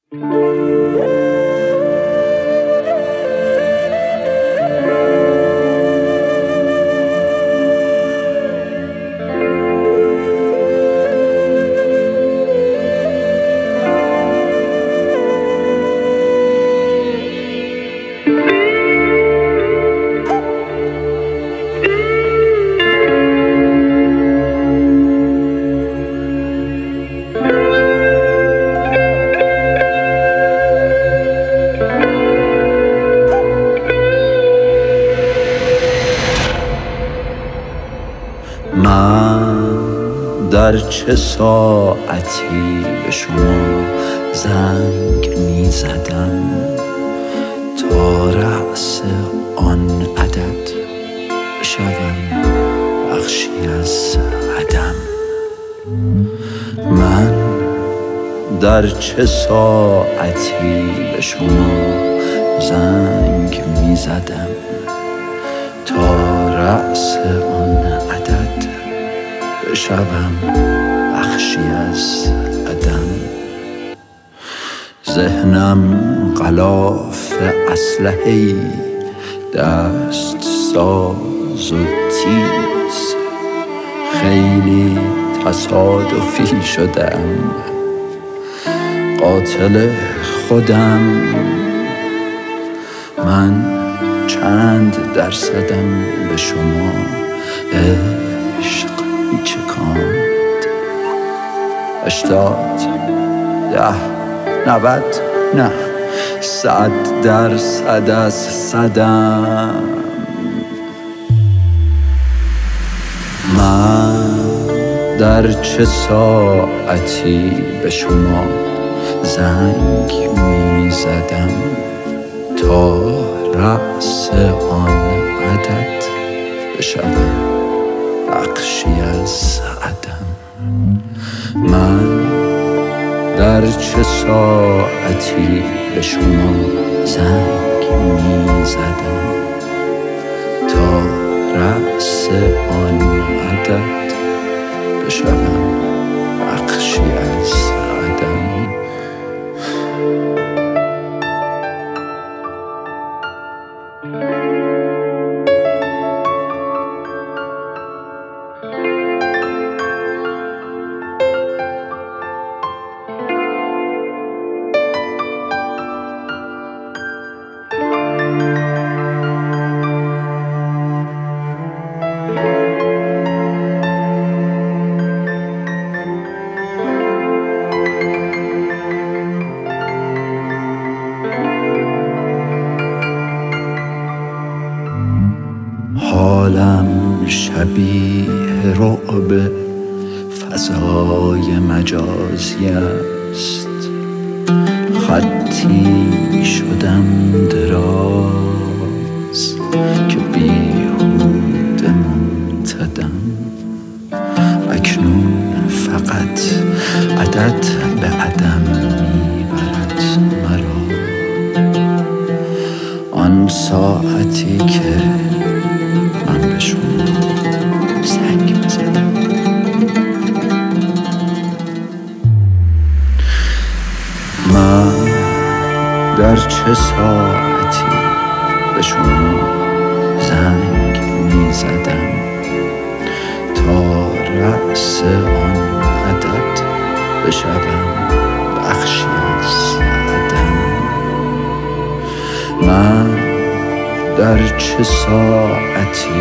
من در چه ساعتی به شما زنگ می زدم تا رأس آن عدد بشوم بخشی از عدم. من در چه ساعتی به شما زنگ می زدم تا رأس آن عدد بشوم بخشی از عدم. ذهنم غلاف اسلحه‌ای دست ساز و تیز، خیلی تصادفی شدم قاتل خودم. من چند درصدم به شما عشق می چکاند؟ 80 10 90 نه 100% از صدم. من در چه ساعتی به شما زنگ می زدم تا رأس آن عدد بشوم بخشی از عدم. من در چه ساعتی به شما زنگ می زدم تا رأس آن عدد بشوم بخشی از عدم. حالم شبیه رعب فضای مجازی است. خطی شدم دراز که بیهوده منتدم. اکنون فقط عدد به عدم میبرد مرا. آن ساعتی که من به شما زنگ می‌زدم. من در چه ساعتی به شما زنگ می‌زدم تا رأس آن عدد بشوم بخشی از عدم. من در چه ساعتی